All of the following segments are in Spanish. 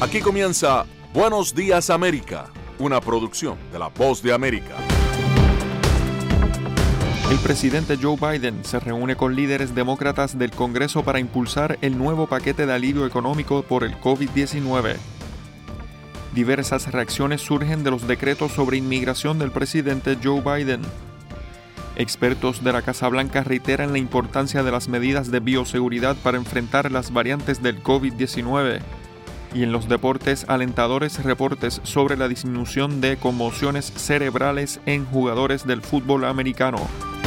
Aquí comienza Buenos Días América, una producción de La Voz de América. El presidente Joe Biden se reúne con líderes demócratas del Congreso para impulsar el nuevo paquete de alivio económico por el COVID-19. Diversas reacciones surgen de los decretos sobre inmigración del presidente Joe Biden. Expertos de la Casa Blanca reiteran la importancia de las medidas de bioseguridad para enfrentar las variantes del COVID-19. Y en los deportes, alentadores reportes sobre la disminución de conmociones cerebrales en jugadores del fútbol americano.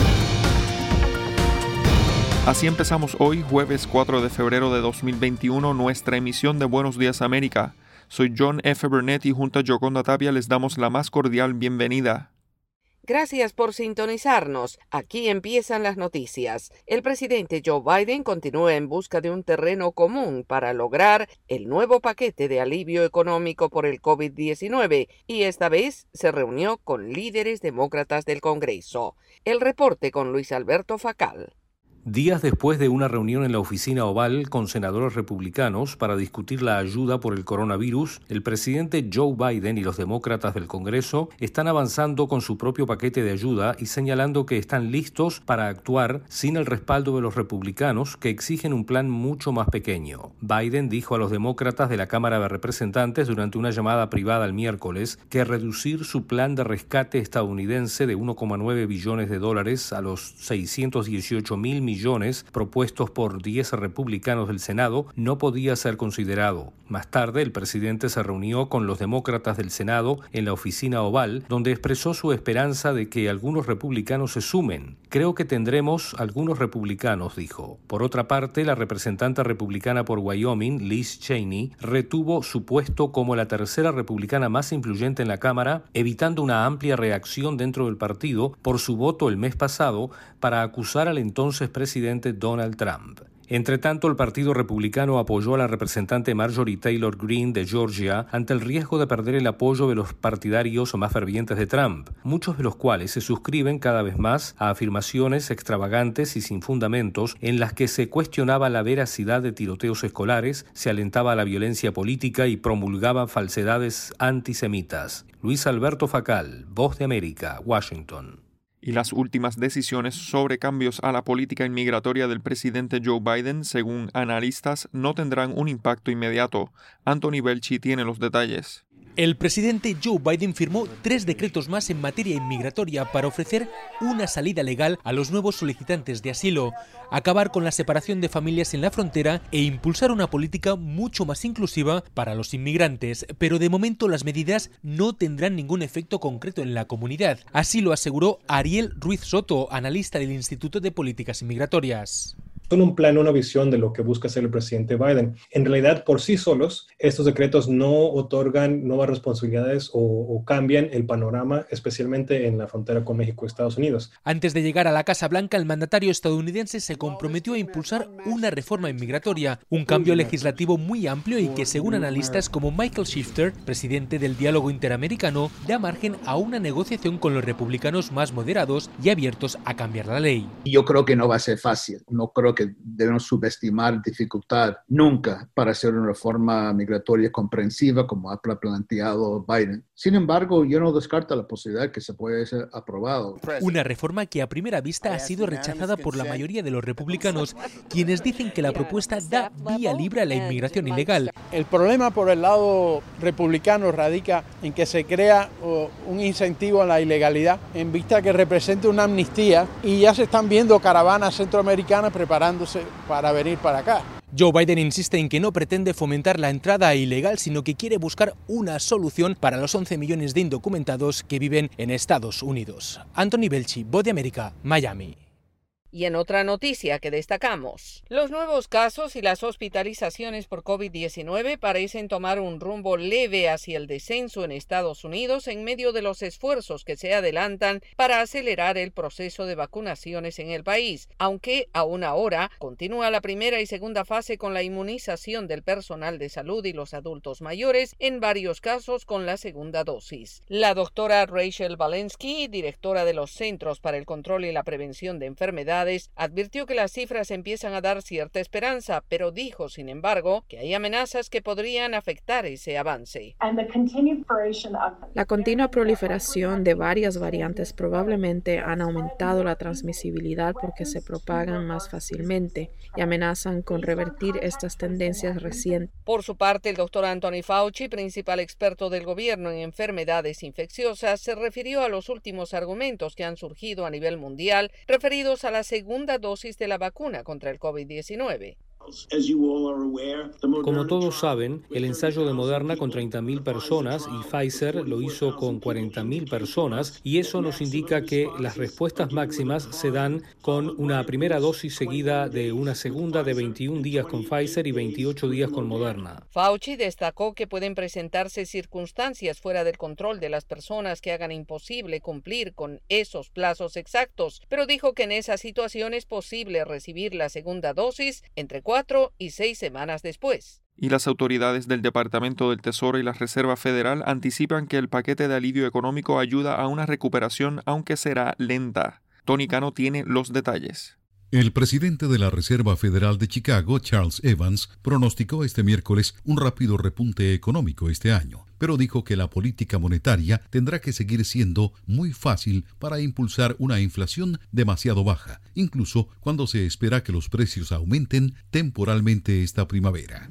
Así empezamos hoy, jueves 4 de febrero de 2021, nuestra emisión de Buenos Días América. Soy John F. Burnett y junto a Yoconda Tapia les damos la más cordial bienvenida. Gracias por sintonizarnos. Aquí empiezan las noticias. El presidente Joe Biden continúa en busca de un terreno común para lograr el nuevo paquete de alivio económico por el COVID-19 y esta vez se reunió con líderes demócratas del Congreso. El reporte con Luis Alberto Facal. Días después de una reunión en la oficina oval con senadores republicanos para discutir la ayuda por el coronavirus, el presidente Joe Biden y los demócratas del Congreso están avanzando con su propio paquete de ayuda y señalando que están listos para actuar sin el respaldo de los republicanos que exigen un plan mucho más pequeño. Biden dijo a los demócratas de la Cámara de Representantes durante una llamada privada el miércoles que reducir su plan de rescate estadounidense de $1,9 billones a los 618,000 millones propuestos por 10 republicanos del Senado no podía ser considerado. Más tarde, el presidente se reunió con los demócratas del Senado en la oficina oval, donde expresó su esperanza de que algunos republicanos se sumen. Creo que tendremos algunos republicanos, dijo. Por otra parte, la representante republicana por Wyoming, Liz Cheney, retuvo su puesto como la tercera republicana más influyente en la Cámara, evitando una amplia reacción dentro del partido por su voto el mes pasado para acusar al entonces presidente Donald Trump. Entre tanto, el Partido Republicano apoyó a la representante Marjorie Taylor Greene de Georgia ante el riesgo de perder el apoyo de los partidarios más fervientes de Trump, muchos de los cuales se suscriben cada vez más a afirmaciones extravagantes y sin fundamentos en las que se cuestionaba la veracidad de tiroteos escolares, se alentaba la violencia política y promulgaba falsedades antisemitas. Luis Alberto Facal, Voz de América, Washington. Y las últimas decisiones sobre cambios a la política inmigratoria del presidente Joe Biden, según analistas, no tendrán un impacto inmediato. Anthony Belchi tiene los detalles. El presidente Joe Biden firmó 3 decretos más en materia inmigratoria para ofrecer una salida legal a los nuevos solicitantes de asilo, acabar con la separación de familias en la frontera e impulsar una política mucho más inclusiva para los inmigrantes. Pero de momento las medidas no tendrán ningún efecto concreto en la comunidad. Así lo aseguró Ariel Ruiz Soto, analista del Instituto de Políticas Inmigratorias. Son un plan, una visión de lo que busca hacer el presidente Biden. En realidad, por sí solos, estos decretos no otorgan nuevas responsabilidades o cambian el panorama, especialmente en la frontera con México y Estados Unidos. Antes de llegar a la Casa Blanca, el mandatario estadounidense se comprometió a impulsar una reforma inmigratoria, un cambio legislativo muy amplio y que, según analistas como Michael Shifter, presidente del Diálogo Interamericano, da margen a una negociación con los republicanos más moderados y abiertos a cambiar la ley. Yo creo que no va a ser fácil. No creo que debemos subestimar dificultad nunca para hacer una reforma migratoria comprensiva como ha planteado Biden. Sin embargo, yo no descarto la posibilidad que se puede ser aprobado. Una reforma que a primera vista ha sido rechazada por la mayoría de los republicanos, quienes dicen que la propuesta da vía libre a la inmigración ilegal. El problema por el lado republicano radica en que se crea un incentivo a la ilegalidad en vista que representa una amnistía y ya se están viendo caravanas centroamericanas preparándose para venir para acá. Joe Biden insiste en que no pretende fomentar la entrada ilegal, sino que quiere buscar una solución para los 11 millones de indocumentados que viven en Estados Unidos. Anthony Belchi, Voz de América, Miami. Y en otra noticia que destacamos, los nuevos casos y las hospitalizaciones por COVID-19 parecen tomar un rumbo leve hacia el descenso en Estados Unidos en medio de los esfuerzos que se adelantan para acelerar el proceso de vacunaciones en el país, aunque aún ahora continúa la primera y segunda fase con la inmunización del personal de salud y los adultos mayores, en varios casos con la segunda dosis. La doctora Rachel Walensky, directora de los Centros para el Control y la Prevención de Enfermedades autoridades, advirtió que las cifras empiezan a dar cierta esperanza, pero dijo, sin embargo, que hay amenazas que podrían afectar ese avance. La continua proliferación de varias variantes probablemente han aumentado la transmisibilidad porque se propagan más fácilmente y amenazan con revertir estas tendencias recientes. Por su parte, el doctor Anthony Fauci, principal experto del gobierno en enfermedades infecciosas, se refirió a los últimos argumentos que han surgido a nivel mundial referidos a la segunda dosis de la vacuna contra el COVID-19. Como todos saben, el ensayo de Moderna con 30.000 personas y Pfizer lo hizo con 40.000 personas, y eso nos indica que las respuestas máximas se dan con una primera dosis seguida de una segunda de 21 días con Pfizer y 28 días con Moderna. Fauci destacó que pueden presentarse circunstancias fuera del control de las personas que hagan imposible cumplir con esos plazos exactos, pero dijo que en esa situación es posible recibir la segunda dosis entre 4 y 6 semanas después. Y las autoridades del Departamento del Tesoro y la Reserva Federal anticipan que el paquete de alivio económico ayuda a una recuperación, aunque será lenta. Tony Cano tiene los detalles. El presidente de la Reserva Federal de Chicago, Charles Evans, pronosticó este miércoles un rápido repunte económico este año, pero dijo que la política monetaria tendrá que seguir siendo muy fácil para impulsar una inflación demasiado baja, incluso cuando se espera que los precios aumenten temporalmente esta primavera.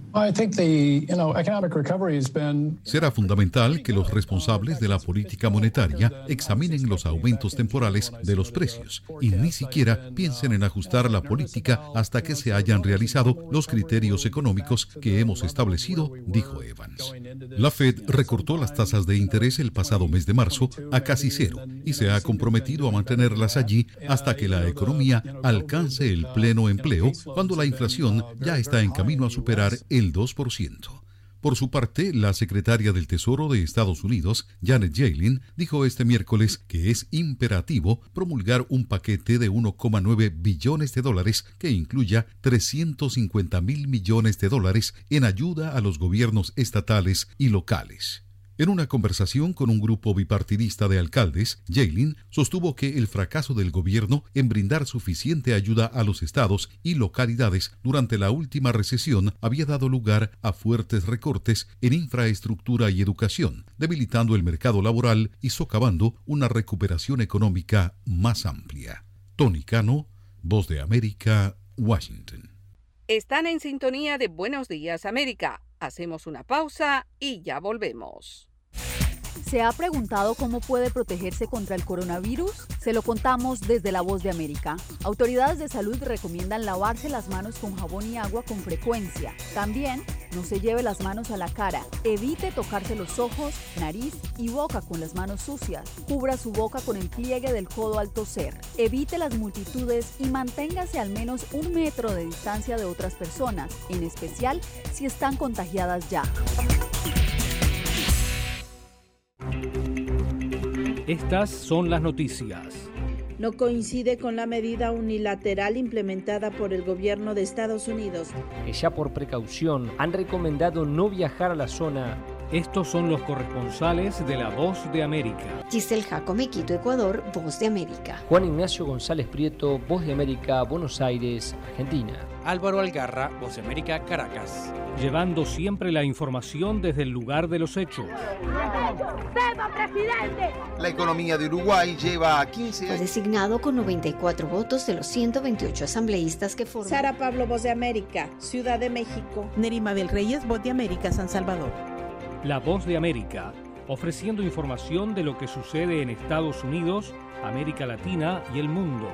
Será fundamental que los responsables de la política monetaria examinen los aumentos temporales de los precios y ni siquiera piensen en ajustar la política hasta que se hayan realizado los criterios económicos que hemos establecido, dijo Evans. La Fed recortó las tasas de interés el pasado mes de marzo a casi cero y se ha comprometido a mantenerlas allí hasta que la economía alcance el pleno empleo, cuando la inflación ya está en camino a superar el 2%. Por su parte, la secretaria del Tesoro de Estados Unidos, Janet Yellen, dijo este miércoles que es imperativo promulgar un paquete de $1,9 billones que incluya $350.000 millones en ayuda a los gobiernos estatales y locales. En una conversación con un grupo bipartidista de alcaldes, Yellen sostuvo que el fracaso del gobierno en brindar suficiente ayuda a los estados y localidades durante la última recesión había dado lugar a fuertes recortes en infraestructura y educación, debilitando el mercado laboral y socavando una recuperación económica más amplia. Tony Cano, Voz de América, Washington. Están en sintonía de Buenos Días América. Hacemos una pausa y ya volvemos. ¿Se ha preguntado cómo puede protegerse contra el coronavirus? Se lo contamos desde La Voz de América. Autoridades de salud recomiendan lavarse las manos con jabón y agua con frecuencia. También, no se lleve las manos a la cara. Evite tocarse los ojos, nariz y boca con las manos sucias. Cubra su boca con el pliegue del codo al toser. Evite las multitudes y manténgase al menos 1 metro de distancia de otras personas, en especial si están contagiadas ya. Estas son las noticias. No coincide con la medida unilateral implementada por el gobierno de Estados Unidos. Ya por precaución han recomendado no viajar a la zona. Estos son los corresponsales de La Voz de América. Giselle Jacome, Quito, Ecuador, Voz de América. Juan Ignacio González Prieto, Voz de América, Buenos Aires, Argentina. Álvaro Algarra, Voz de América, Caracas. Llevando siempre la información desde el lugar de los hechos. La economía de Uruguay lleva a 15 años. Fue designado con 94 votos de los 128 asambleístas que forman. Sara Pablo, Voz de América, Ciudad de México. Nerima Bel Reyes, Voz de América, San Salvador. La Voz de América, ofreciendo información de lo que sucede en Estados Unidos, América Latina y el mundo.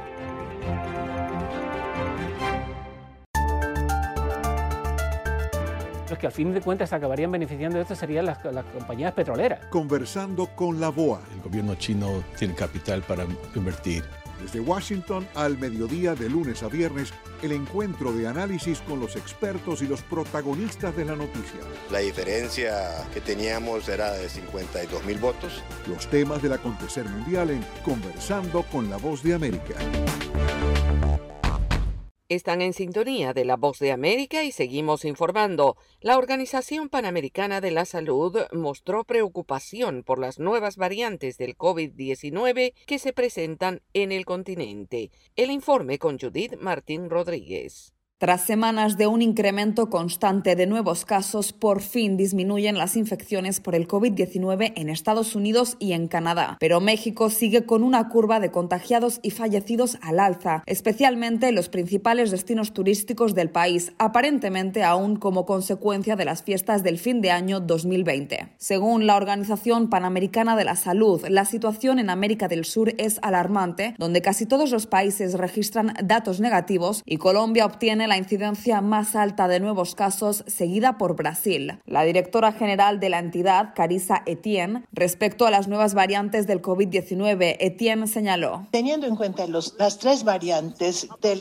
Los que al fin de cuentas acabarían beneficiando de esto serían las compañías petroleras. Conversando con la BOA. El gobierno chino tiene capital para invertir. Desde Washington al mediodía de lunes a viernes, el encuentro de análisis con los expertos y los protagonistas de la noticia. La diferencia que teníamos era de 52.000 votos. Los temas del acontecer mundial en Conversando con la Voz de América. Están en sintonía de La Voz de América y seguimos informando. La Organización Panamericana de la Salud mostró preocupación por las nuevas variantes del COVID-19 que se presentan en el continente. El informe con Judith Martín Rodríguez. Tras semanas de un incremento constante de nuevos casos, por fin disminuyen las infecciones por el COVID-19 en Estados Unidos y en Canadá. Pero México sigue con una curva de contagiados y fallecidos al alza, especialmente en los principales destinos turísticos del país, aparentemente aún como consecuencia de las fiestas del fin de año 2020. Según la Organización Panamericana de la Salud, la situación en América del Sur es alarmante, donde casi todos los países registran datos negativos y Colombia obtiene la incidencia más alta de nuevos casos, seguida por Brasil. La directora general de la entidad, Carissa Etienne, respecto a las nuevas variantes del COVID-19, Etienne señaló: teniendo en cuenta las tres variantes del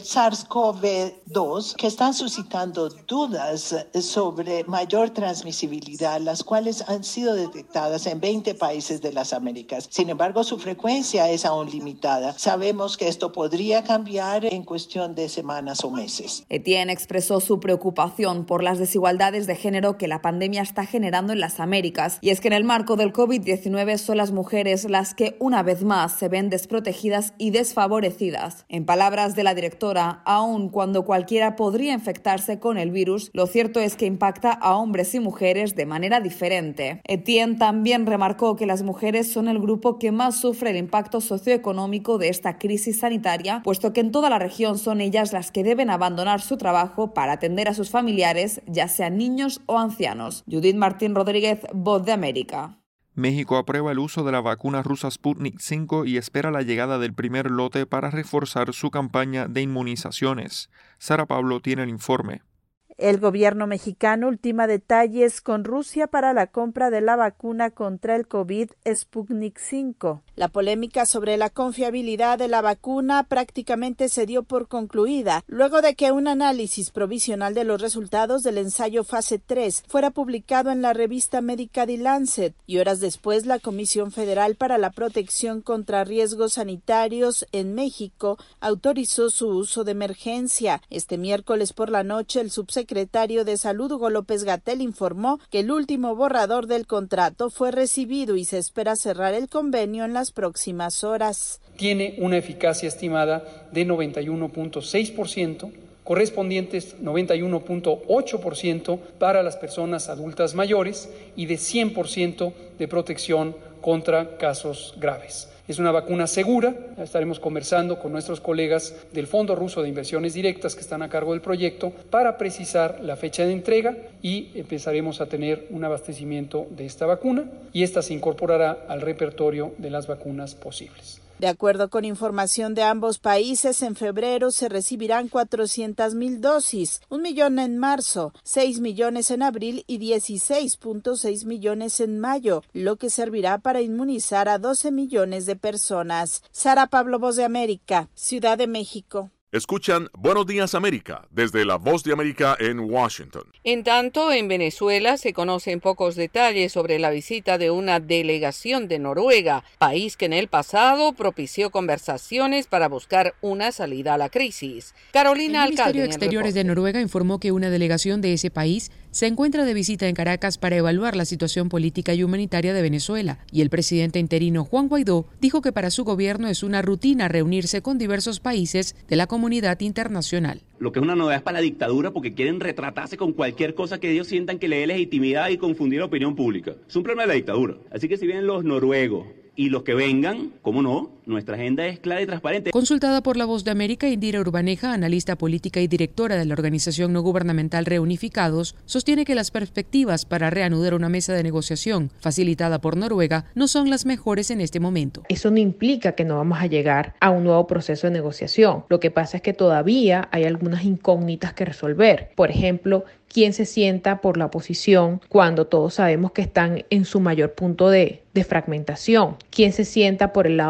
SARS-CoV-2 que están suscitando dudas sobre mayor transmisibilidad, las cuales han sido detectadas en 20 países de las Américas. Sin embargo, su frecuencia es aún limitada. Sabemos que esto podría cambiar en cuestión de semanas o meses. Etienne expresó su preocupación por las desigualdades de género que la pandemia está generando en las Américas, y es que en el marco del COVID-19 son las mujeres las que una vez más se ven desprotegidas y desfavorecidas. En palabras de la directora, aun cuando cualquiera podría infectarse con el virus, lo cierto es que impacta a hombres y mujeres de manera diferente. Etienne también remarcó que las mujeres son el grupo que más sufre el impacto socioeconómico de esta crisis sanitaria, puesto que en toda la región son ellas las que deben abandonar su trabajo para atender a sus familiares, ya sean niños o ancianos. Judith Martín Rodríguez, Voz de América. México aprueba el uso de la vacuna rusa Sputnik V y espera la llegada del primer lote para reforzar su campaña de inmunizaciones. Sara Pablo tiene el informe. El gobierno mexicano ultima detalles con Rusia para la compra de la vacuna contra el COVID Sputnik V. La polémica sobre la confiabilidad de la vacuna prácticamente se dio por concluida luego de que un análisis provisional de los resultados del ensayo fase 3 fuera publicado en la revista médica The Lancet, y horas después la Comisión Federal para la Protección contra Riesgos Sanitarios en México autorizó su uso de emergencia. Este miércoles por la noche, el subsecretario de Salud, Hugo López-Gatell, informó que el último borrador del contrato fue recibido y se espera cerrar el convenio en las próximas horas. Tiene una eficacia estimada de 91.6%, correspondientes 91.8% para las personas adultas mayores y de 100% de protección contra casos graves. Es una vacuna segura. Estaremos conversando con nuestros colegas del Fondo Ruso de Inversiones Directas que están a cargo del proyecto para precisar la fecha de entrega y empezaremos a tener un abastecimiento de esta vacuna y esta se incorporará al repertorio de las vacunas posibles. De acuerdo con información de ambos países, en febrero se recibirán 400,000 dosis, 1 millón en marzo, 6 millones en abril y 16.6 millones en mayo, lo que servirá para inmunizar a 12 millones de personas. Sara Pablo, Voz de América, Ciudad de México. Escuchan Buenos Días América desde La Voz de América en Washington. En tanto, en Venezuela se conocen pocos detalles sobre la visita de una delegación de Noruega, país que en el pasado propició conversaciones para buscar una salida a la crisis. Carolina Alcalde. El Ministerio de Exteriores de Noruega informó que una delegación de ese país se encuentra de visita en Caracas para evaluar la situación política y humanitaria de Venezuela, y el presidente interino Juan Guaidó dijo que para su gobierno es una rutina reunirse con diversos países de la comunidad internacional. Lo que es una novedad para la dictadura porque quieren retratarse con cualquier cosa que ellos sientan que le dé legitimidad y confundir la opinión pública. Es un problema de la dictadura. Así que si vienen los noruegos y los que vengan, ¿cómo no? Nuestra agenda es clara y transparente. Consultada por La Voz de América, Indira Urbaneja, analista política y directora de la organización no gubernamental Reunificados, sostiene que las perspectivas para reanudar una mesa de negociación facilitada por Noruega no son las mejores en este momento. Eso no implica que no vamos a llegar a un nuevo proceso de negociación. Lo que pasa es que todavía hay algunas incógnitas que resolver. Por ejemplo, ¿quién se sienta por la oposición cuando todos sabemos que están en su mayor punto de fragmentación? ¿Quién se sienta por el lado del gobierno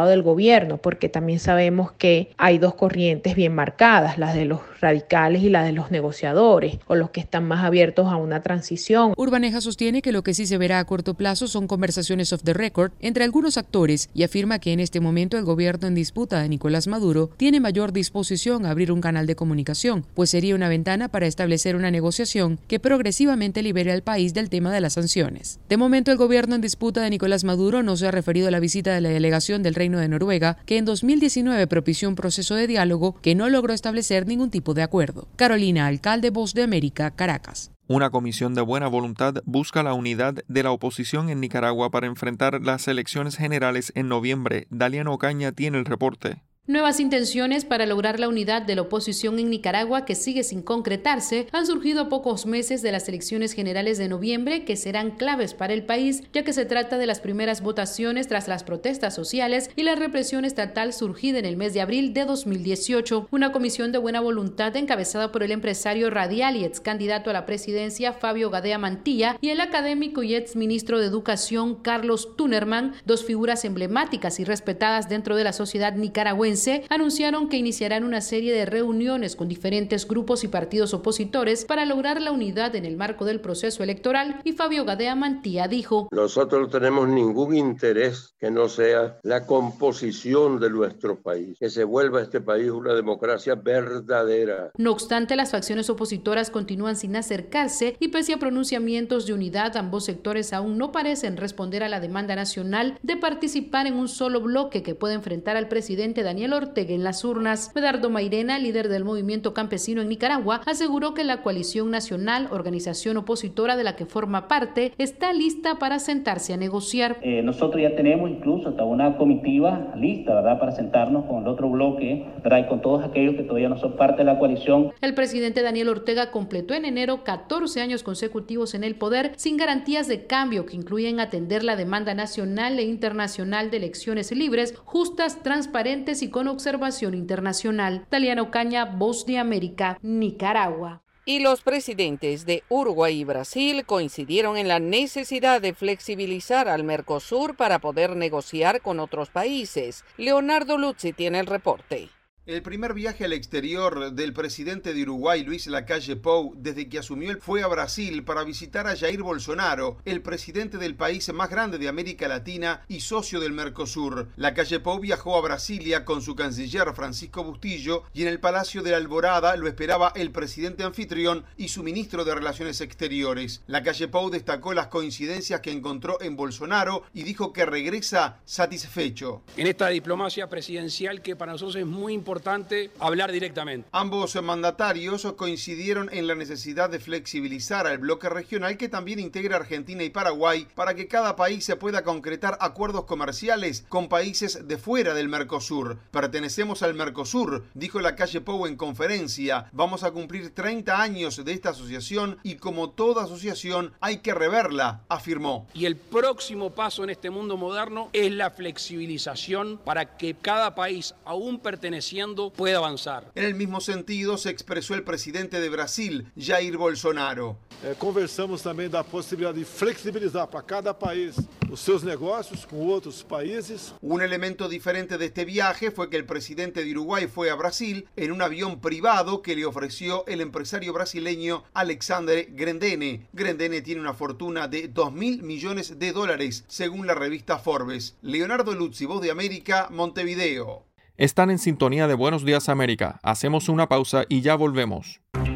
gobierno, porque también sabemos que hay dos corrientes bien marcadas, las de los radicales y las de los negociadores, o los que están más abiertos a una transición. Urbaneja sostiene que lo que sí se verá a corto plazo son conversaciones off the record entre algunos actores y afirma que en este momento el gobierno en disputa de Nicolás Maduro tiene mayor disposición a abrir un canal de comunicación, pues sería una ventana para establecer una negociación que progresivamente libere al país del tema de las sanciones. De momento, el gobierno en disputa de Nicolás Maduro no se ha referido a la visita de la delegación del Reino de Noruega, que en 2019 propició un proceso de diálogo que no logró establecer ningún tipo de acuerdo. Carolina Alcalde, Voz de América, Caracas. Una comisión de buena voluntad busca la unidad de la oposición en Nicaragua para enfrentar las elecciones generales en noviembre. Daliano Ocaña tiene el reporte. Nuevas intenciones para lograr la unidad de la oposición en Nicaragua, que sigue sin concretarse, han surgido a pocos meses de las elecciones generales de noviembre, que serán claves para el país, ya que se trata de las primeras votaciones tras las protestas sociales y la represión estatal surgida en el mes de abril de 2018. Una comisión de buena voluntad encabezada por el empresario radial y ex candidato a la presidencia Fabio Gadea Mantilla y el académico y ex ministro de Educación Carlos Tunerman, dos figuras emblemáticas y respetadas dentro de la sociedad nicaragüense, anunciaron que iniciarán una serie de reuniones con diferentes grupos y partidos opositores para lograr la unidad en el marco del proceso electoral, y Fabio Gadea Mantilla dijo: nosotros no tenemos ningún interés que no sea la composición de nuestro país, que se vuelva este país una democracia verdadera. No obstante, las facciones opositoras continúan sin acercarse y pese a pronunciamientos de unidad, ambos sectores aún no parecen responder a la demanda nacional de participar en un solo bloque que pueda enfrentar al presidente Daniel Ortega en las urnas. Medardo Mairena, líder del movimiento campesino en Nicaragua, aseguró que la coalición nacional, organización opositora de la que forma parte, está lista para sentarse a negociar. Nosotros ya tenemos incluso hasta una comitiva lista, ¿verdad?, para sentarnos con el otro bloque, ¿verdad?, y con todos aquellos que todavía no son parte de la coalición. El presidente Daniel Ortega completó en enero 14 años consecutivos en el poder sin garantías de cambio que incluyen atender la demanda nacional e internacional de elecciones libres, justas, transparentes y con observación internacional. Daliano Ocaña, Voz de América, Nicaragua. Y los presidentes de Uruguay y Brasil coincidieron en la necesidad de flexibilizar al Mercosur para poder negociar con otros países. Leonardo Luzzi tiene el reporte. El primer viaje al exterior del presidente de Uruguay, Luis Lacalle Pou, desde que asumió, fue a Brasil para visitar a Jair Bolsonaro, el presidente del país más grande de América Latina y socio del Mercosur. Lacalle Pou viajó a Brasilia con su canciller Francisco Bustillo y en el Palacio de la Alborada lo esperaba el presidente anfitrión y su ministro de Relaciones Exteriores. Lacalle Pou destacó las coincidencias que encontró en Bolsonaro y dijo que regresa satisfecho. En esta diplomacia presidencial que para nosotros es muy importante hablar directamente. Ambos mandatarios coincidieron en la necesidad de flexibilizar al bloque regional que también integra Argentina y Paraguay para que cada país se pueda concretar acuerdos comerciales con países de fuera del Mercosur. Pertenecemos al Mercosur, dijo Lacalle Pou en conferencia. Vamos a cumplir 30 años de esta asociación y como toda asociación hay que reverla, afirmó. Y el próximo paso en este mundo moderno es la flexibilización para que cada país, aún perteneciendo, puede avanzar. En el mismo sentido se expresó el presidente de Brasil, Jair Bolsonaro. Conversamos también da posibilidad de flexibilizar para cada país os seus negocios con otros países. Un elemento diferente de este viaje fue que el presidente de Uruguay fue a Brasil en un avión privado que le ofreció el empresario brasileño Alexandre Grendene. Grendene tiene una fortuna de $2.000 millones, según la revista Forbes. Leonardo Luzzi, Voz de América, Montevideo. Están en sintonía de Buenos Días América. Hacemos una pausa y ya volvemos.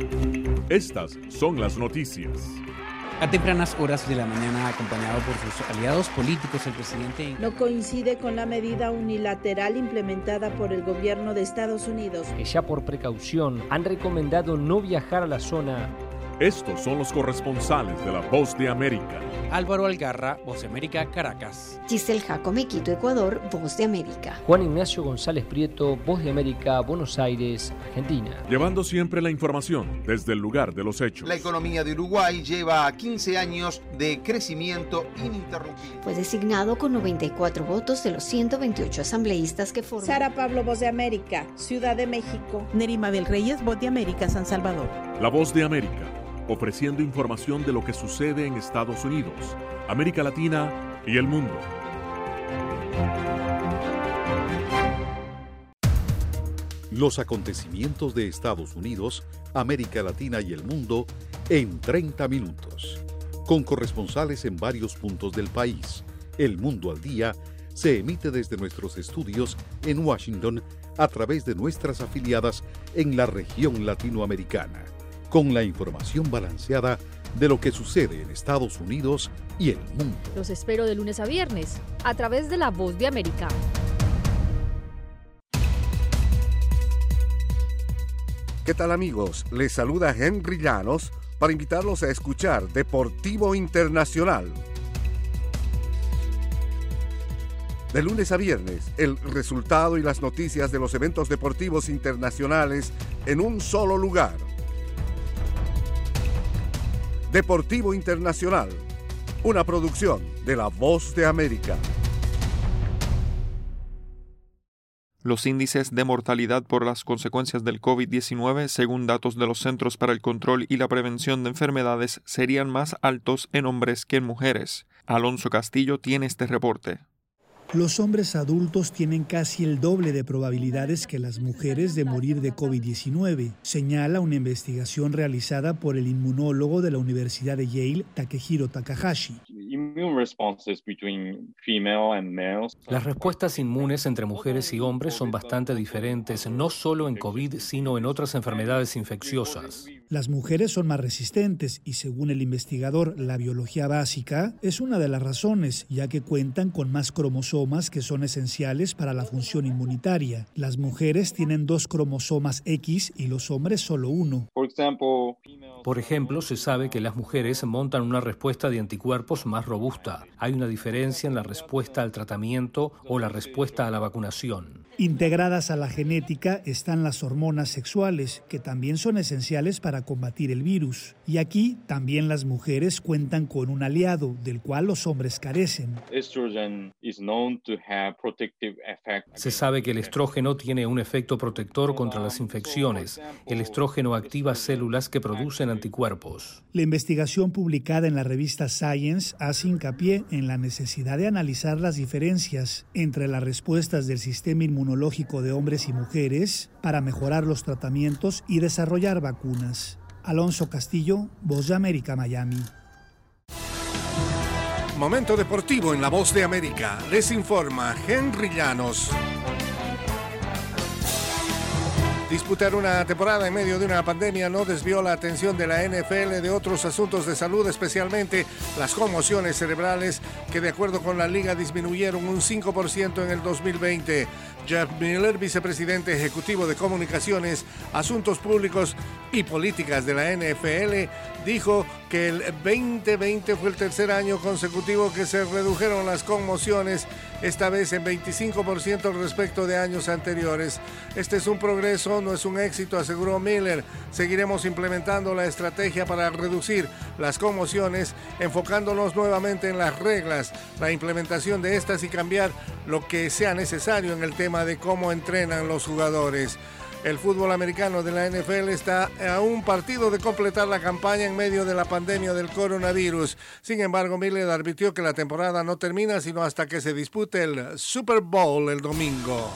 Estas son las noticias. A tempranas horas de la mañana, acompañado por sus aliados políticos, el presidente no coincide con la medida unilateral implementada por el gobierno de Estados Unidos, que ya por precaución han recomendado no viajar a la zona. Estos son los corresponsales de La Voz de América. Álvaro Algarra, Voz de América, Caracas. Giselle Jacome, Quito, Ecuador, Voz de América. Juan Ignacio González Prieto, Voz de América, Buenos Aires, Argentina. Llevando siempre la información desde el lugar de los hechos. La economía de Uruguay lleva 15 años de crecimiento ininterrumpido. Fue designado con 94 votos de los 128 asambleístas que forman. Sara Pablo, Voz de América, Ciudad de México. Neri Mabel Reyes, Voz de América, San Salvador. La Voz de América, ofreciendo información de lo que sucede en Estados Unidos, América Latina y el mundo. Los acontecimientos de Estados Unidos, América Latina y el mundo en 30 minutos. Con corresponsales en varios puntos del país. El Mundo al Día se emite desde nuestros estudios en Washington a través de nuestras afiliadas en la región latinoamericana, con la información balanceada de lo que sucede en Estados Unidos y el mundo. Los espero de lunes a viernes a través de La Voz de América. ¿Qué tal, amigos? Les saluda Henry Llanos para invitarlos a escuchar Deportivo Internacional. De lunes a viernes, el resultado y las noticias de los eventos deportivos internacionales en un solo lugar. Deportivo Internacional, una producción de La Voz de América. Los índices de mortalidad por las consecuencias del COVID-19, según datos de los Centros para el Control y la Prevención de Enfermedades, serían más altos en hombres que en mujeres. Alonso Castillo tiene este reporte. Los hombres adultos tienen casi el doble de probabilidades que las mujeres de morir de COVID-19, señala una investigación realizada por el inmunólogo de la Universidad de Yale, Takehiro Takahashi. Las respuestas inmunes entre mujeres y hombres son bastante diferentes, no solo en COVID, sino en otras enfermedades infecciosas. Las mujeres son más resistentes y, según el investigador, la biología básica es una de las razones, ya que cuentan con más cromosomas que son esenciales para la función inmunitaria. Las mujeres tienen 2 cromosomas X y los hombres solo 1. Por ejemplo, se sabe que las mujeres montan una respuesta de anticuerpos más robusta. Hay una diferencia en la respuesta al tratamiento o la respuesta a la vacunación. Integradas a la genética están las hormonas sexuales, que también son esenciales para combatir el virus. Y aquí también las mujeres cuentan con un aliado, del cual los hombres carecen. Se sabe que el estrógeno tiene un efecto protector contra las infecciones. El estrógeno activa células que producen anticuerpos. La investigación publicada en la revista Science hace hincapié en la necesidad de analizar las diferencias entre las respuestas del sistema inmunológico de hombres y mujeres para mejorar los tratamientos y desarrollar vacunas. Alonso Castillo, Voz de América, Miami. Momento deportivo en La Voz de América. Les informa Henry Llanos. Disputar una temporada en medio de una pandemia no desvió la atención de la NFL de otros asuntos de salud, especialmente las conmociones cerebrales, que de acuerdo con la liga disminuyeron un 5% en el 2020. Jeff Miller, vicepresidente ejecutivo de Comunicaciones, Asuntos Públicos y Políticas de la NFL, dijo que el 2020 fue el tercer año consecutivo que se redujeron las conmociones, esta vez en 25% respecto de años anteriores. Este es un progreso, no es un éxito, aseguró Miller. Seguiremos implementando la estrategia para reducir las conmociones, enfocándonos nuevamente en las reglas, la implementación de estas y cambiar lo que sea necesario en el tema de cómo entrenan los jugadores. El fútbol americano de la NFL está a un partido de completar la campaña en medio de la pandemia del coronavirus. Sin embargo, Miller advirtió que la temporada no termina sino hasta que se dispute el Super Bowl el domingo.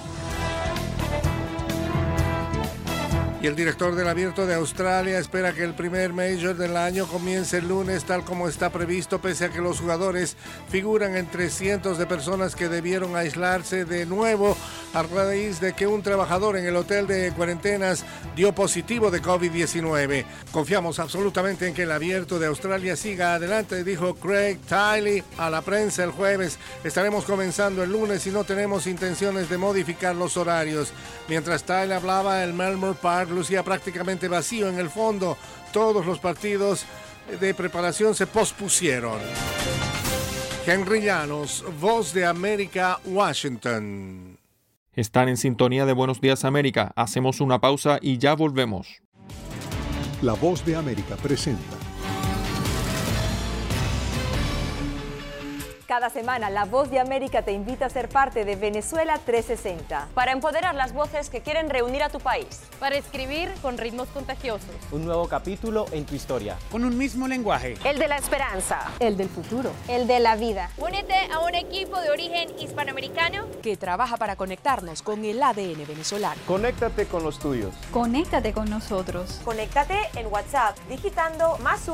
Y el director del Abierto de Australia espera que el primer Major del año comience el lunes tal como está previsto, pese a que los jugadores figuran entre cientos de personas que debieron aislarse de nuevo a raíz de que un trabajador en el hotel de cuarentenas dio positivo de COVID-19. Confiamos absolutamente en que el Abierto de Australia siga adelante, dijo Craig Tiley a la prensa el jueves. Estaremos comenzando el lunes y no tenemos intenciones de modificar los horarios. Mientras Tiley hablaba, el Melbourne Park lucía prácticamente vacío en el fondo. Todos los partidos de preparación se pospusieron. Henry Llanos, Voz de América, Washington. Están en sintonía de Buenos Días América. Hacemos una pausa y ya volvemos. La Voz de América presenta. Cada semana, La Voz de América te invita a ser parte de Venezuela 360. Para empoderar las voces que quieren reunir a tu país. Para escribir con ritmos contagiosos. Un nuevo capítulo en tu historia. Con un mismo lenguaje. El de la esperanza. El del futuro. El de la vida. Únete a un equipo de origen hispanoamericano que trabaja para conectarnos con el ADN venezolano. Conéctate con los tuyos. Conéctate con nosotros. Conéctate en WhatsApp digitando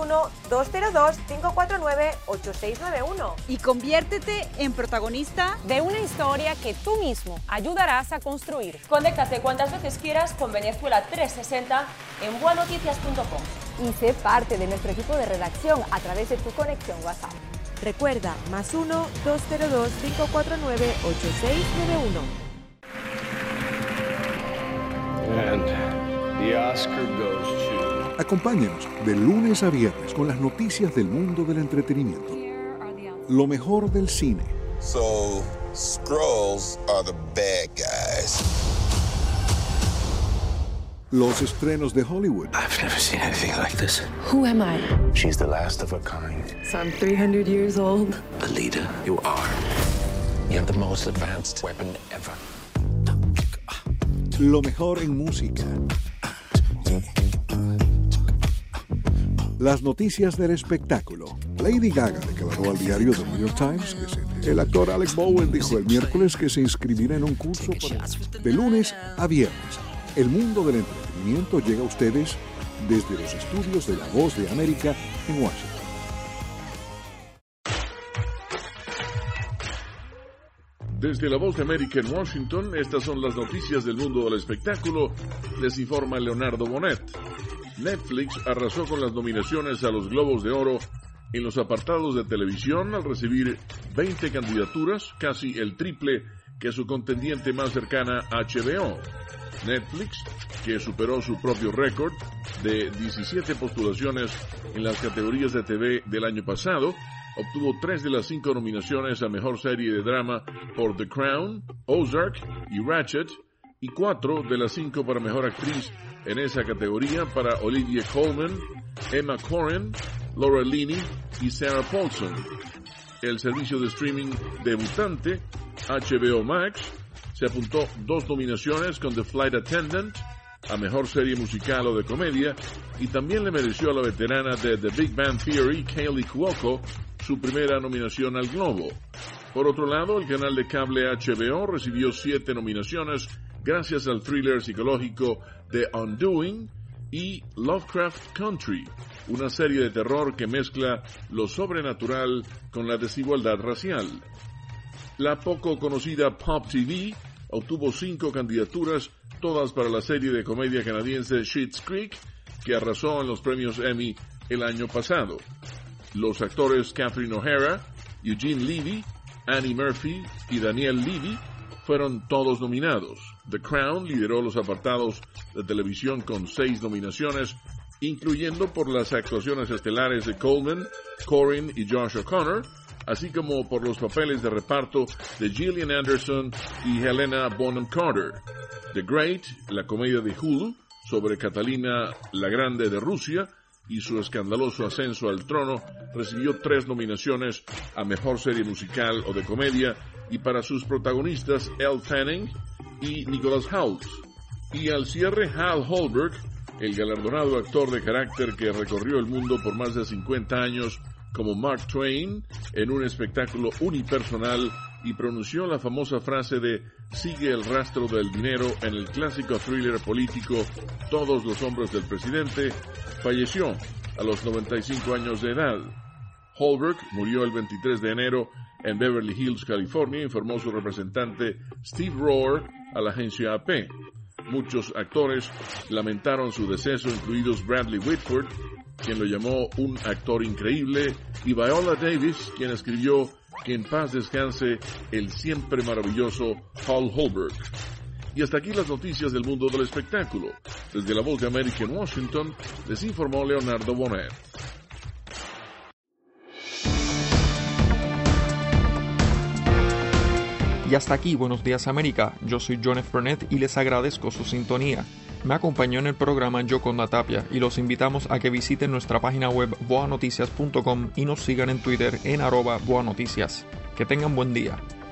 +1-202-549-8691. Y conviértete en protagonista de una historia que tú mismo ayudarás a construir. Conéctate cuantas veces quieras con Venezuela 360 en buenoticias.com. Y sé parte de nuestro equipo de redacción a través de tu conexión WhatsApp. Recuerda, +1-202-549-8691. And the Oscar goes to... Acompáñenos de lunes a viernes con las noticias del mundo del entretenimiento. Lo mejor del cine. So, Skrulls are the bad guys. Los estrenos de Hollywood. I've never seen anything like this. Who am I? She's the last of her kind. So I'm 300 years old. Alita, you are. You have the most advanced weapon ever. Lo mejor en música. Las noticias del espectáculo. Lady Gaga declaró al diario The New York Times que el actor Alec Bowen dijo el miércoles que se inscribirá en un curso de lunes a viernes. El mundo del entretenimiento llega a ustedes desde los estudios de La Voz de América en Washington. Desde La Voz de América en Washington, estas son las noticias del mundo del espectáculo. Les informa Leonardo Bonet. Netflix arrasó con las nominaciones a los Globos de Oro en los apartados de televisión al recibir 20 candidaturas, casi el triple que su contendiente más cercana HBO. Netflix, que superó su propio récord de 17 postulaciones en las categorías de TV del año pasado, obtuvo 3 de las 5 nominaciones a Mejor Serie de Drama por The Crown, Ozark y Ratched, y 4 de las 5 para Mejor Actriz en esa categoría para Olivia Colman, Emma Corrin, Laura Linney y Sarah Paulson. El servicio de streaming debutante, HBO Max, se apuntó 2 nominaciones con The Flight Attendant a Mejor Serie Musical o de Comedia, y también le mereció a la veterana de The Big Bang Theory, Kaley Cuoco, su primera nominación al Globo. Por otro lado, el canal de cable HBO recibió 7 nominaciones gracias al thriller psicológico The Undoing y Lovecraft Country, una serie de terror que mezcla lo sobrenatural con la desigualdad racial. La poco conocida Pop TV obtuvo 5 candidaturas, todas para la serie de comedia canadiense Schitt's Creek, que arrasó en los premios Emmy el año pasado. Los actores Catherine O'Hara, Eugene Levy, Annie Murphy y Daniel Levy fueron todos nominados. The Crown lideró los apartados de televisión con 6 nominaciones, incluyendo por las actuaciones estelares de Coleman, Corrin y Josh O'Connor, así como por los papeles de reparto de Gillian Anderson y Helena Bonham Carter. The Great, la comedia de Hulu sobre Catalina la Grande de Rusia y su escandaloso ascenso al trono, recibió 3 nominaciones a Mejor Serie Musical o de Comedia, y para sus protagonistas Elle Fanning y Nicholas Hoult. Y al cierre, Hal Holbrook, el galardonado actor de carácter que recorrió el mundo por más de 50 años como Mark Twain en un espectáculo unipersonal y pronunció la famosa frase de "sigue el rastro del dinero" en el clásico thriller político Todos los hombres del presidente, falleció a los 95 años de edad. Holbrook murió el 23 de enero en Beverly Hills, California, informó su representante Steve Rohr a la agencia AP. Muchos actores lamentaron su deceso, incluidos Bradley Whitford, quien lo llamó un actor increíble, y Viola Davis, quien escribió que en paz descanse el siempre maravilloso Hal Holbrook. Y hasta aquí las noticias del mundo del espectáculo. Desde La Voz de América en Washington, les informó Leonardo Bonet. Y hasta aquí, Buenos Días América. Yo soy John F. Burnett y les agradezco su sintonía. Me acompañó en el programa Yoconda Tapia y los invitamos a que visiten nuestra página web boanoticias.com y nos sigan en Twitter en @boanoticias. Que tengan buen día.